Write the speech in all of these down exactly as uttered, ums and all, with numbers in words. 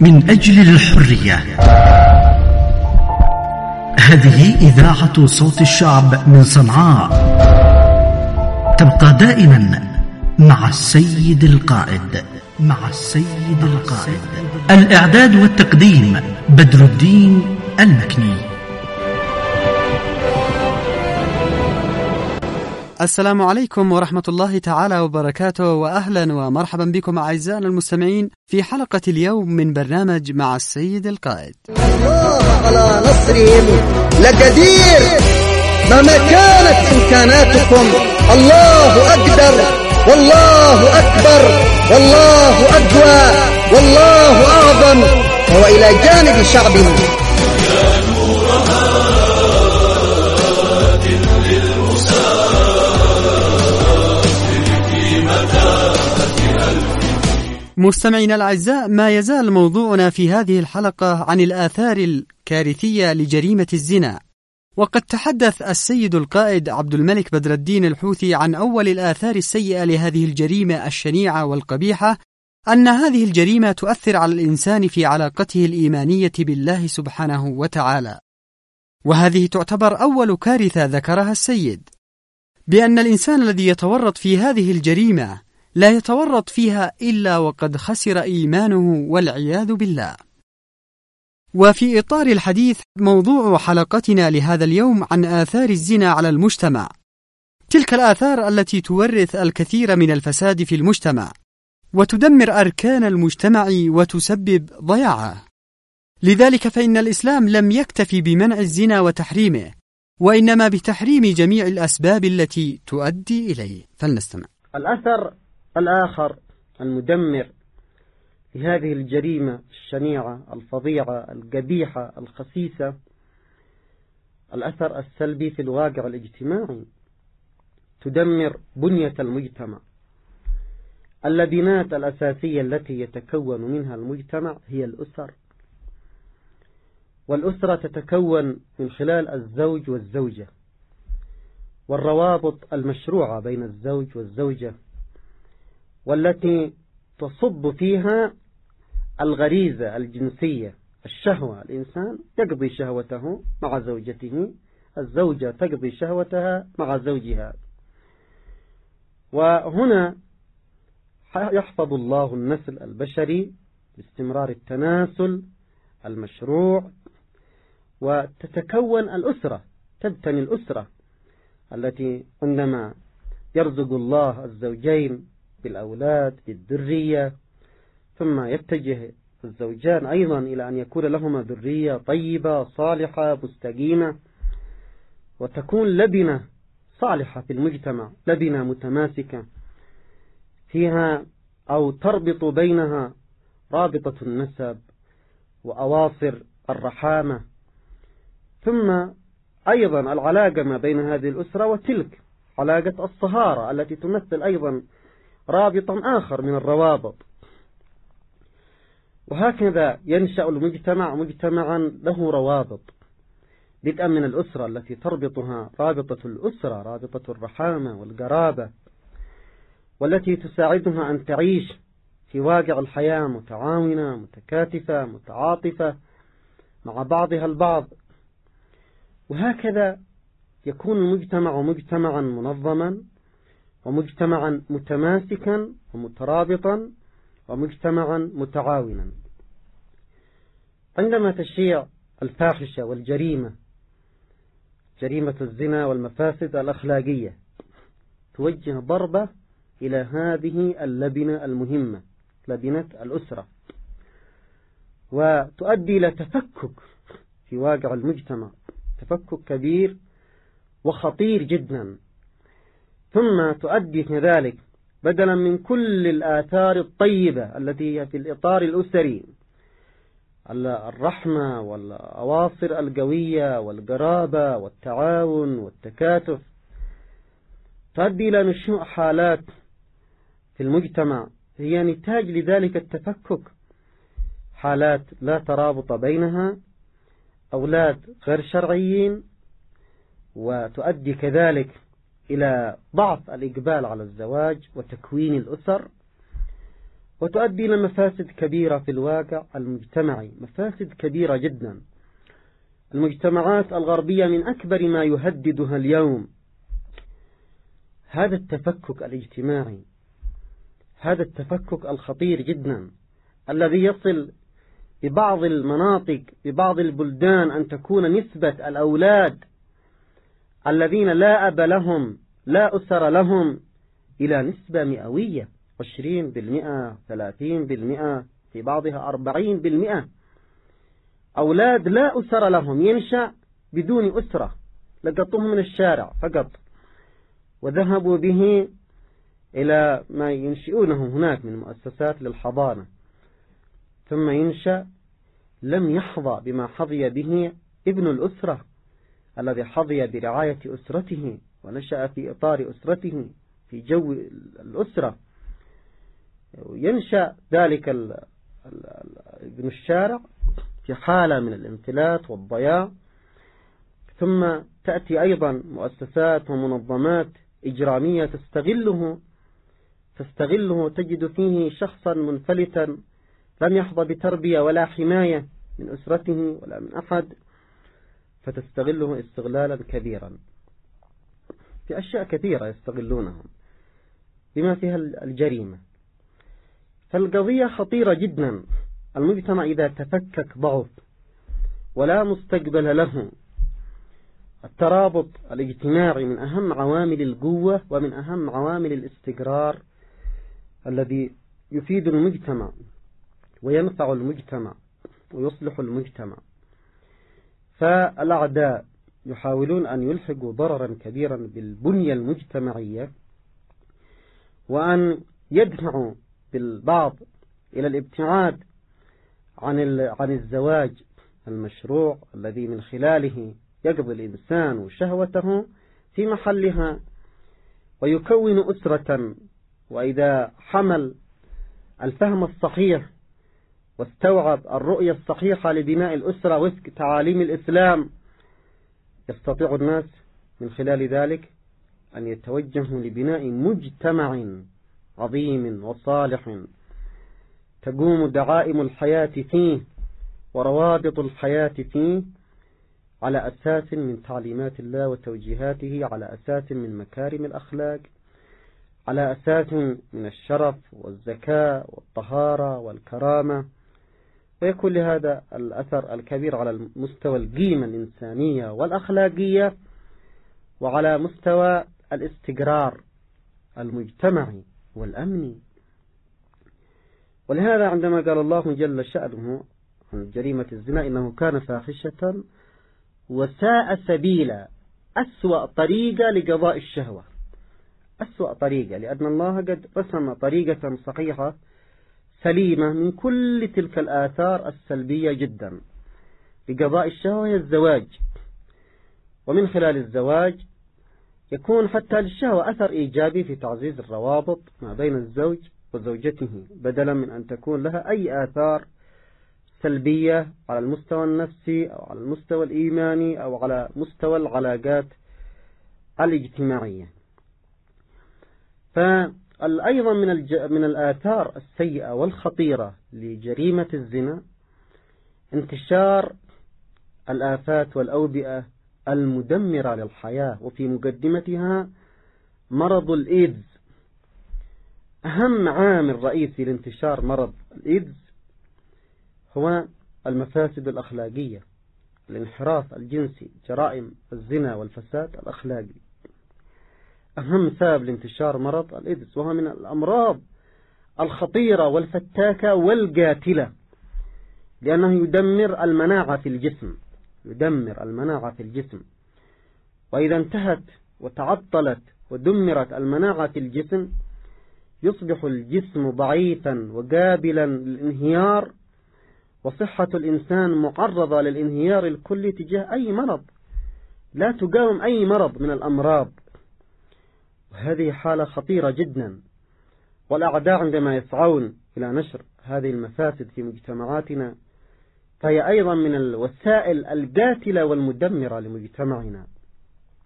من أجل الحرية. هذه إذاعة صوت الشعب من صنعاء، تبقى دائما مع السيد القائد. مع السيد القائد. الإعداد والتقديم بدر الدين المكني. السلام عليكم ورحمة الله تعالى وبركاته، وأهلا ومرحبا بكم أعزائنا المستمعين في حلقة اليوم من برنامج مع السيد القائد. الله على نصرهم لقدير، مهما كانت إمكاناتكم الله أقدر والله أكبر والله أقوى والله أعظم، وهو إلى جانب شعبه. مستمعينا الأعزاء، ما يزال موضوعنا في هذه الحلقة عن الآثار الكارثية لجريمة الزنا، وقد تحدث السيد القائد عبد الملك بدر الدين الحوثي عن أول الآثار السيئة لهذه الجريمة الشنيعة والقبيحة، أن هذه الجريمة تؤثر على الإنسان في علاقته الإيمانية بالله سبحانه وتعالى، وهذه تعتبر أول كارثة ذكرها السيد، بأن الإنسان الذي يتورط في هذه الجريمة لا يتورط فيها إلا وقد خسر إيمانه والعياذ بالله. وفي إطار الحديث موضوع حلقتنا لهذا اليوم عن آثار الزنا على المجتمع، تلك الآثار التي تورث الكثير من الفساد في المجتمع وتدمر أركان المجتمع وتسبب ضياعه. لذلك فإن الإسلام لم يكتفي بمنع الزنا وتحريمه، وإنما بتحريم جميع الأسباب التي تؤدي إليه. فلنستمع. الأثر الآخر المدمر لهذه الجريمة الشنيعة الفظيعة القبيحة الخسيسة، الأثر السلبي في الواقع الاجتماعي. تدمر بنية المجتمع. اللبنات الأساسية التي يتكون منها المجتمع هي الأسر، والأسرة تتكون من خلال الزوج والزوجة والروابط المشروعة بين الزوج والزوجة، والتي تصب فيها الغريزة الجنسية، الشهوة. الإنسان يقضي شهوته مع زوجته، الزوجة تقضي شهوتها مع زوجها، وهنا يحفظ الله النسل البشري باستمرار التناسل المشروع، وتتكون الأسرة، تبتني الأسرة التي عندما يرزق الله الزوجين بالأولاد بالذرية، ثم يتجه الزوجان أيضا إلى أن يكون لهما ذرية طيبة صالحة مستقيمة، وتكون لبنة صالحة في المجتمع، لبنة متماسكة فيها أو تربط بينها رابطة النسب وأواصر الرحامة، ثم أيضا العلاقة ما بين هذه الأسرة وتلك، علاقة الصهارة التي تمثل أيضا رابطا آخر من الروابط. وهكذا ينشأ المجتمع مجتمعا له روابط، بدءا من الأسرة التي تربطها رابطة الأسرة، رابطة الرحامة والقرابة، والتي تساعدها أن تعيش في واقع الحياة متعاونة متكاتفة متعاطفة مع بعضها البعض. وهكذا يكون المجتمع مجتمعا منظما، ومجتمعا متماسكا ومترابطا، ومجتمعا متعاونا. عندما تشيع الفاحشة والجريمة، جريمة الزنا والمفاسد الأخلاقية، توجه ضربة إلى هذه اللبنة المهمة، لبنة الأسرة، وتؤدي إلى تفكك في واقع المجتمع، تفكك كبير وخطير جدا. ثم تؤدي كذلك بدلا من كل الآثار الطيبة التي هي في الإطار الأسري، الرحمة والأواصر القوية والقرابة والتعاون والتكاتف، تؤدي إلى نشوء حالات في المجتمع هي نتاج لذلك التفكك، حالات لا ترابط بينها، أولاد غير شرعيين، وتؤدي كذلك إلى ضعف الإقبال على الزواج وتكوين الأسر، وتؤدي إلى مفاسد كبيرة في الواقع المجتمعي، مفاسد كبيرة جدا. المجتمعات الغربية من أكبر ما يهددها اليوم هذا التفكك الاجتماعي، هذا التفكك الخطير جدا الذي يصل ببعض المناطق ببعض البلدان أن تكون نسبة الأولاد الذين لا أب لهم لا أسر لهم إلى نسبة مئوية، عشرين بالمئة، ثلاثين بالمئة، في بعضها أربعين بالمئة. أولاد لا أسر لهم، ينشأ بدون أسرة، لقطوه من الشارع فقط وذهبوا به إلى ما ينشئونه هناك من مؤسسات للحضانة، ثم ينشأ لم يحظى بما حظي به ابن الأسرة الذي حظي برعاية أسرته ونشأ في إطار أسرته في جو الأسرة. ينشأ ذلك ابن الشارع في حالة من الانفلات والضياع، ثم تأتي أيضا مؤسسات ومنظمات إجرامية تستغله تستغله تجد فيه شخصا منفلتا لم يحظى بتربية ولا حماية من أسرته ولا من أحد، فتستغله استغلالا كبيرا في أشياء كثيرة يستغلونهم بما فيها الجريمة. فالقضية خطيرة جدا. المجتمع إذا تفكك ضعف ولا مستقبل له. الترابط الاجتماعي من أهم عوامل القوة ومن أهم عوامل الاستقرار الذي يفيد المجتمع وينفع المجتمع ويصلح المجتمع. فالأعداء يحاولون أن يلحقوا ضررا كبيرا بالبنية المجتمعية وأن يدفعوا بالبعض إلى الابتعاد عن عن الزواج المشروع الذي من خلاله يقضي الإنسان شهوته في محلها ويكون أسرة. وإذا حمل الفهم الصحيح واستوعب الرؤية الصحيحة لبناء الأسرة وفق تعاليم الإسلام يستطيع الناس من خلال ذلك أن يتوجهوا لبناء مجتمع عظيم وصالح تقوم دعائم الحياة فيه وروابط الحياة فيه على أساس من تعليمات الله وتوجيهاته، على أساس من مكارم الأخلاق، على أساس من الشرف والزكاة والطهارة والكرامة، ويكون لهذا الأثر الكبير على مستوى القيمة الإنسانية والأخلاقية وعلى مستوى الاستقرار المجتمعي والأمني. ولهذا عندما قال الله جل شأنه عن جريمة الزنا إنه كان فاحشة وساء سبيلا، أسوأ طريقة لقضاء الشهوة، أسوأ طريقة، لأن الله قد رسم طريقة صحيحة سليمة من كل تلك الآثار السلبية جدا لقضاء الشهوة هي الزواج. ومن خلال الزواج يكون حتى للشهوة أثر إيجابي في تعزيز الروابط ما بين الزوج وزوجته، بدلا من أن تكون لها أي آثار سلبية على المستوى النفسي أو على المستوى الإيماني أو على مستوى العلاقات الاجتماعية. فأيضا من من الآثار السيئة والخطيرة لجريمة الزنا انتشار الآفات والأوبئة المدمرة للحياة، وفي مقدمتها مرض الإيدز. أهم عامل رئيسي لانتشار مرض الإيدز هو المفاسد الأخلاقية، الانحراف الجنسي، جرائم الزنا والفساد الأخلاقي. أهم سبب لانتشار مرض الإيدز، وهو من الأمراض الخطيرة والفتاكة والقاتلة، لأنه يدمر المناعة في الجسم، يدمر المناعة في الجسم. وإذا انتهت وتعطلت ودمرت المناعة في الجسم يصبح الجسم ضعيفا وقابلا للانهيار، وصحة الإنسان معرضة للانهيار الكلي تجاه أي مرض، لا تقاوم أي مرض من الأمراض. وهذه حالة خطيرة جدا، والأعداء عندما يسعون إلى نشر هذه المفاسد في مجتمعاتنا فهي أيضا من الوسائل القاتلة والمدمرة لمجتمعنا،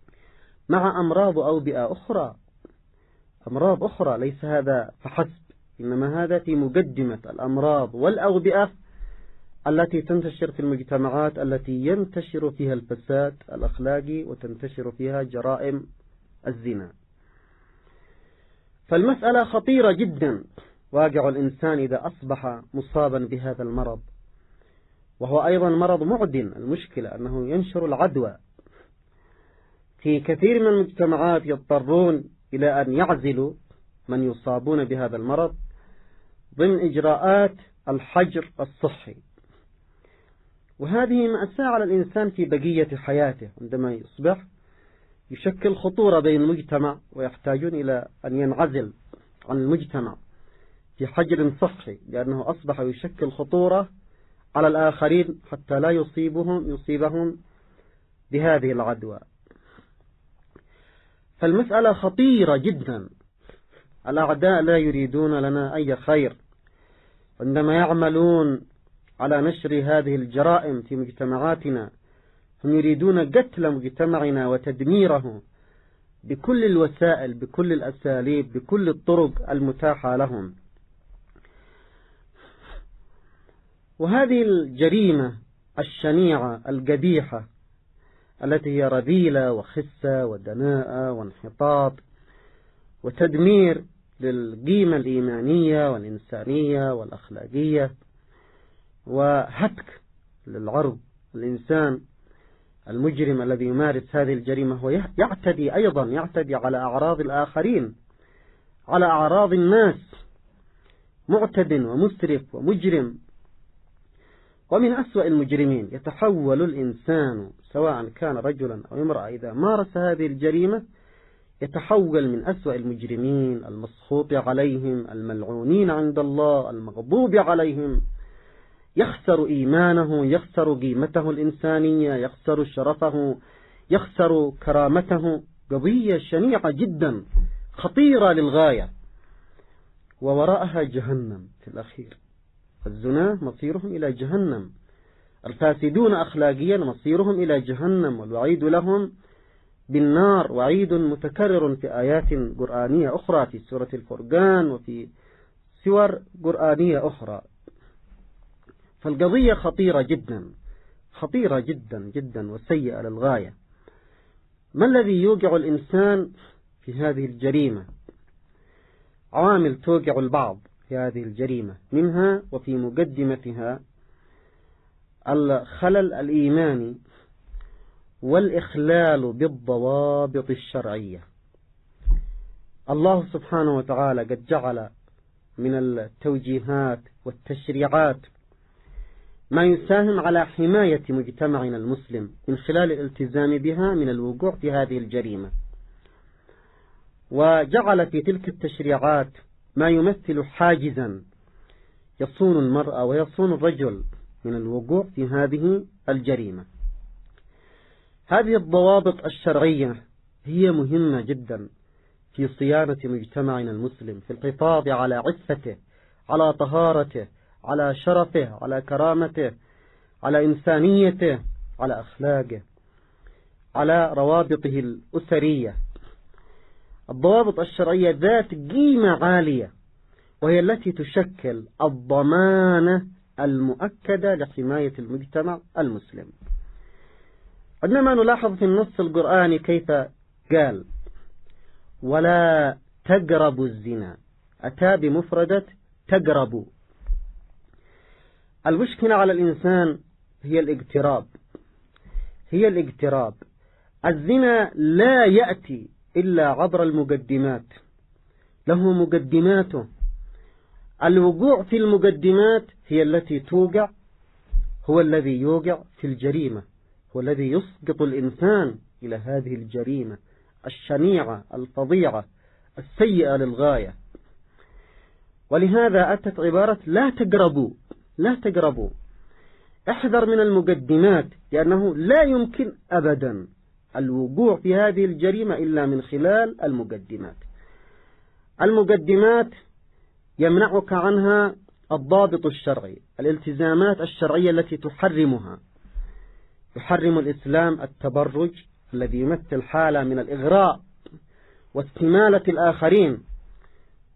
مع أمراض أوبئة أخرى، أمراض أخرى ليس هذا فحسب، إنما هذا في مقدمة الأمراض والأوبئة التي تنتشر في المجتمعات التي ينتشر فيها الفساد الأخلاقي وتنتشر فيها جرائم الزنا. فالمسألة خطيرة جدا، واقع الإنسان إذا أصبح مصابا بهذا المرض، وهو أيضا مرض معدن. المشكلة أنه ينشر العدوى. في كثير من المجتمعات يضطرون إلى أن يعزلوا من يصابون بهذا المرض ضمن إجراءات الحجر الصحي، وهذه مأساة على الإنسان في بقية حياته عندما يصبح يشكل خطورة بين المجتمع ويحتاجون إلى أن ينعزل عن المجتمع في حجر صحي، لأنه أصبح يشكل خطورة على الآخرين حتى لا يصيبهم يصيبهم بهذه العدوى. فالمسألة خطيرة جدا. الأعداء لا يريدون لنا أي خير عندما يعملون على نشر هذه الجرائم في مجتمعاتنا. هم يريدون قتل مجتمعنا وتدميره بكل الوسائل، بكل الأساليب، بكل الطرق المتاحة لهم. وهذه الجريمة الشنيعة القبيحة التي هي رذيلة وخسة ودناءة وانحطاط وتدمير للقيمة الإيمانية والإنسانية والأخلاقية وهتك للعرض الإنسان المجرم الذي يمارس هذه الجريمة هو يعتدي أيضا يعتدي على أعراض الآخرين، على أعراض الناس، معتد ومسرف ومجرم. ومن أسوأ المجرمين يتحول الإنسان سواء كان رجلا أو امرأة إذا مارس هذه الجريمة يتحول من أسوأ المجرمين المسخوط عليهم الملعونين عند الله المغضوب عليهم. يخسر إيمانه، يخسر قيمته الإنسانية، يخسر شرفه، يخسر كرامته. قضية شنيعة جدا خطيرة للغاية، ووراءها جهنم في الأخير. الزنا مصيرهم إلى جهنم، الفاسدون أخلاقيا مصيرهم إلى جهنم، والوعيد لهم بالنار وعيد متكرر في آيات قرآنية أخرى في سورة الفرقان وفي سور قرآنية أخرى. فالقضية خطيرة جدا، خطيرة جدا جدا وسيئة للغاية. ما الذي يوقع الإنسان في هذه الجريمة؟ عوامل توقع البعض في هذه الجريمة، منها وفي مقدمتها الخلل الإيماني والإخلال بالضوابط الشرعية. الله سبحانه وتعالى قد جعل من التوجيهات والتشريعات ما يساهم على حماية مجتمعنا المسلم من خلال الالتزام بها من الوقوع في هذه الجريمة، وجعل في تلك التشريعات ما يمثل حاجزا يصون المرأة ويصون الرجل من الوقوع في هذه الجريمة. هذه الضوابط الشرعية هي مهمة جدا في صيانة مجتمعنا المسلم، في الحفاظ على عفته، على طهارته، على شرفه، على كرامته، على إنسانيته، على أخلاقه، على روابطه الأسرية. الضوابط الشرعية ذات قيمة عالية، وهي التي تشكل الضمانة المؤكدة لحماية المجتمع المسلم. عندما نلاحظ في النص القرآني كيف قال ولا تقربوا الزنا، أتى بمفردة تقربوا. المشكلة على الإنسان هي الاقتراب، هي الاقتراب. الزنا لا يأتي إلا عبر المقدمات، له مقدماته. الوقوع في المقدمات هي التي توقع، هو الذي يوقع في الجريمة، هو الذي يسقط الإنسان إلى هذه الجريمة الشنيعة الفظيعة السيئة للغاية. ولهذا أتت عبارة لا تقربوا، لا تقربوا. احذر من المقدمات، لأنه لا يمكن أبدا الوقوع في هذه الجريمة إلا من خلال المقدمات. المقدمات يمنعك عنها الضابط الشرعي، الالتزامات الشرعية التي تحرمها. يحرم الإسلام التبرج الذي يمثل حالة من الإغراء واستمالة الآخرين،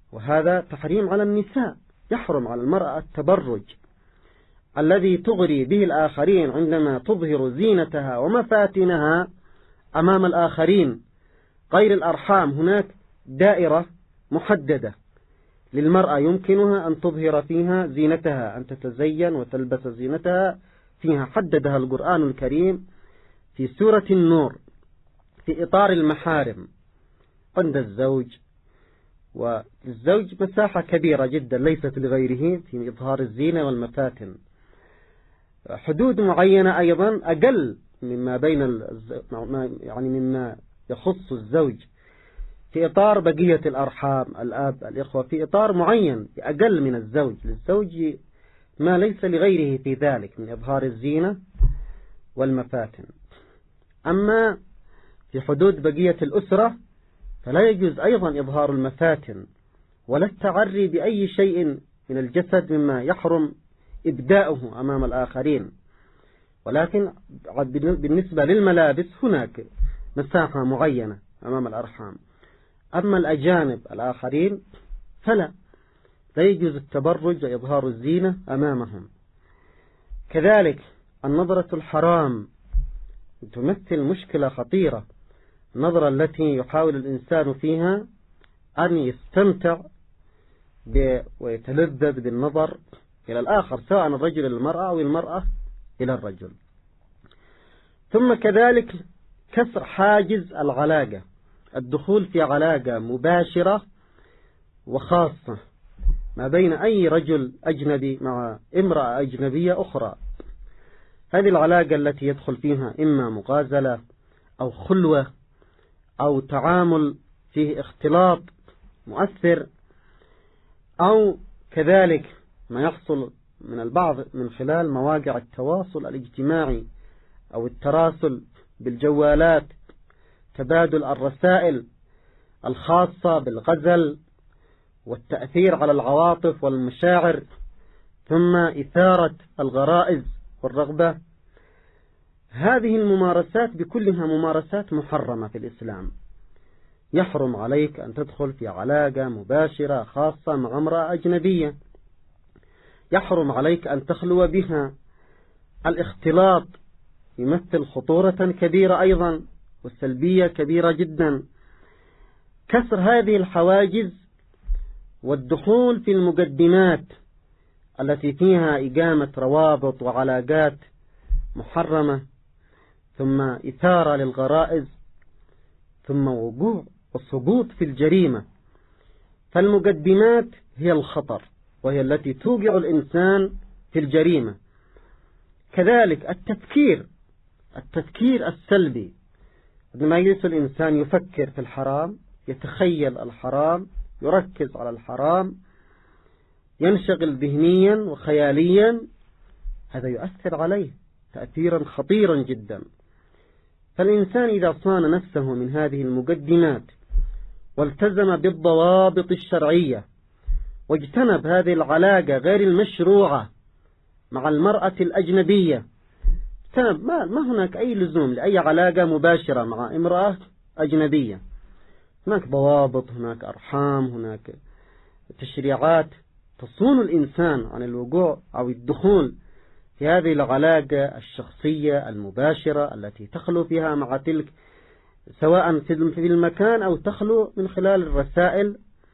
وهذا تحريم على النساء. يحرم على المرأة التبرج الذي تغري به الآخرين عندما تظهر زينتها ومفاتنها أمام الآخرين. غير الأرحام هناك دائرة محددة للمرأة يمكنها أن تظهر فيها زينتها، أن تتزين وتلبس زينتها فيها، حددها القرآن الكريم في سورة النور في إطار المحارم عند الزوج. والزوج مساحة كبيرة جدا ليست لغيره في إظهار الزينة والمفاتن. حدود معينة أيضا أقل مما بين الز... يعني مما يخص الزوج في إطار بقية الأرحام، الأب، الإخوة، في إطار معين أقل من الزوج. للزوج ما ليس لغيره في ذلك من إظهار الزينة والمفاتن. أما في حدود بقية الأسرة فلا يجوز أيضا إظهار المفاتن ولا التعري بأي شيء من الجسد مما يحرم إبداؤه أمام الآخرين. ولكن بالنسبة للملابس هناك مساحة معينة أمام الأرحام. أما الأجانب الآخرين فلا لا يجوز التبرج وإظهار الزينة أمامهم. كذلك النظرة الحرام تمثل مشكلة خطيرة، النظرة التي يحاول الإنسان فيها أن يستمتع ويتلذذ بالنظر إلى الآخر، سواء الرجل للمرأة أو المرأة إلى الرجل. ثم كذلك كسر حاجز العلاقة، الدخول في علاقة مباشرة وخاصة ما بين أي رجل أجنبي مع امرأة أجنبية أخرى. هذه العلاقة التي يدخل فيها إما مغازلة أو خلوة أو تعامل فيه اختلاط مؤثر، أو كذلك ما يحصل من البعض من خلال مواقع التواصل الاجتماعي أو التراسل بالجوالات، تبادل الرسائل الخاصة بالغزل والتأثير على العواطف والمشاعر، ثم إثارة الغرائز والرغبة. هذه الممارسات بكلها ممارسات محرمة في الإسلام. يحرم عليك أن تدخل في علاقة مباشرة خاصة مع امرأة أجنبية، يحرم عليك أن تخلو بها. الاختلاط يمثل خطورة كبيرة أيضا والسلبية كبيرة جدا. كسر هذه الحواجز والدخول في المقدمات التي فيها إقامة روابط وعلاقات محرمة، ثم إثارة للغرائز، ثم وقوع والسقوط في الجريمة. فالمقدمات هي الخطر وهي التي توقع الإنسان في الجريمة. كذلك التفكير التفكير السلبي، عندما يجلس الإنسان يفكر في الحرام، يتخيل الحرام، يركز على الحرام، ينشغل ذهنيا وخياليا، هذا يؤثر عليه تأثيرا خطيرا جدا. فالإنسان إذا صان نفسه من هذه المقدمات والتزم بالضوابط الشرعية واجتنب هذه العلاقة غير المشروعة مع المرأة الأجنبية، اجتنب ما, ما هناك أي لزوم لأي علاقة مباشرة مع امرأة أجنبية. هناك ضوابط، هناك أرحام، هناك تشريعات تصون الإنسان عن الوقوع أو الدخول في هذه العلاقة الشخصية المباشرة التي تخلو فيها مع تلك، سواء في المكان أو تخلو من خلال الرسائل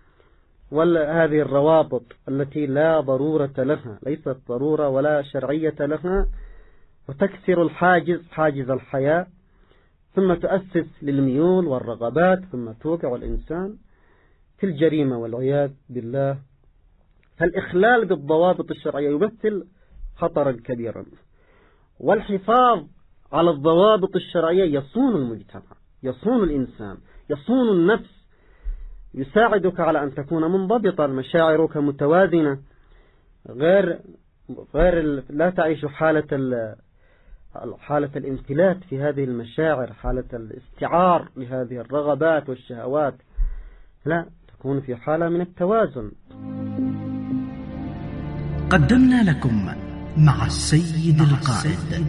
وهذه الروابط التي لا ضرورة لها، ليست ضرورة ولا شرعية لها، وتكسر الحاجز حاجز الحياة، ثم تؤسس للميول والرغبات، ثم توقع الإنسان في الجريمة والعياذ بالله. فالإخلال بالضوابط الشرعية يمثل خطرا كبيرا، والحفاظ على الضوابط الشرعية يصون المجتمع، يصون الإنسان، يصون النفس، يساعدك على أن تكون منضبطا، مشاعرك متوازنة، غير غير لا تعيش حالة حالة الانفلات في هذه المشاعر، حالة الاستعار لهذه الرغبات والشهوات، لا، تكون في حالة من التوازن. قدمنا لكم مع السيد القائد.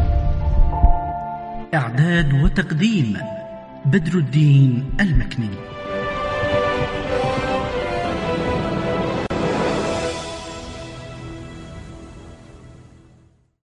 إعداد وتقديم بدر الدين المكني.